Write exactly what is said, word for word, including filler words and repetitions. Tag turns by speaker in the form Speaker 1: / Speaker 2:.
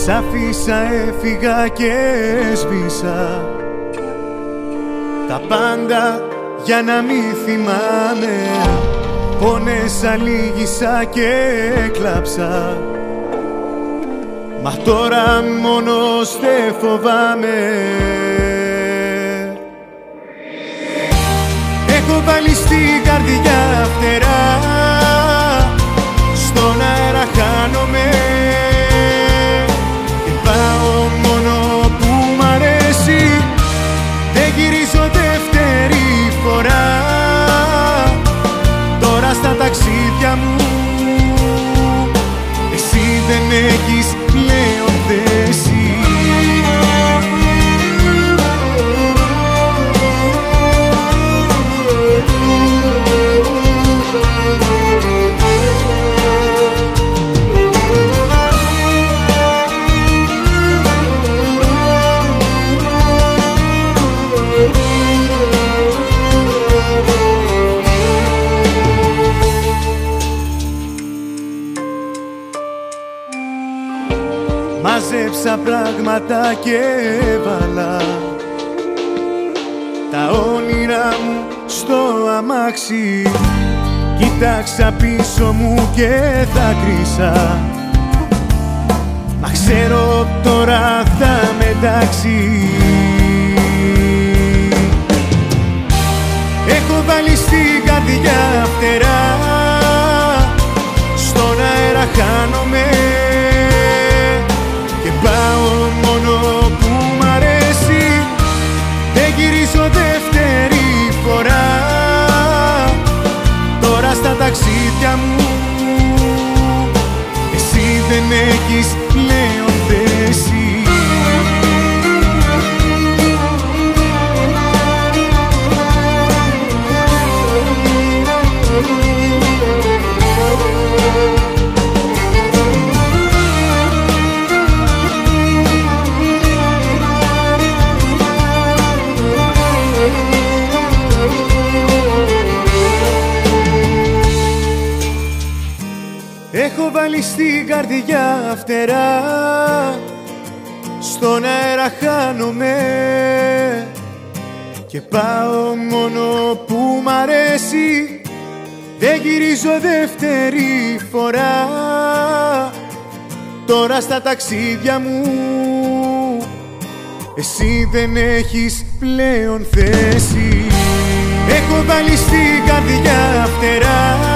Speaker 1: άφησα, έφυγα και σβήσα τα πάντα για να μη θυμάμαι. Πόνεσα, λύγησα και κλάψα, μα τώρα μόνος δεν φοβάμαι. Έχω βάλει στην καρδιά φτερά, στον αέρα χάνομαι και πάω μόνο που μ' αρέσει. Δεν γυρίζω δεύτερη φορά, τώρα στα ταξίδια μου εσύ δεν έχεις πλέον θέση. Μάζεψα πράγματα και έβαλα τα όνειρά μου στο αμάξι. Κοίταξα πίσω μου και δάκρυσα, μα ξέρω τώρα θα με εντάξει. Έχω βάλει στην καρδιά φτερά, στον αέρα χάνομαι και πάω μόνο που μ' αρέσει. Δεν γυρίζω δεύτερη φορά, τώρα στα ταξίδια μου εσύ δεν έχεις πλέον θέση. Έχω βάλει στην καρδιά φτερά, στον αέρα χάνομαι και πάω μόνο που μ' αρέσει. Δεν γυρίζω δεύτερη φορά, τώρα στα ταξίδια μου εσύ δεν έχεις πλέον θέση. Έχω βάλει στην καρδιά φτερά,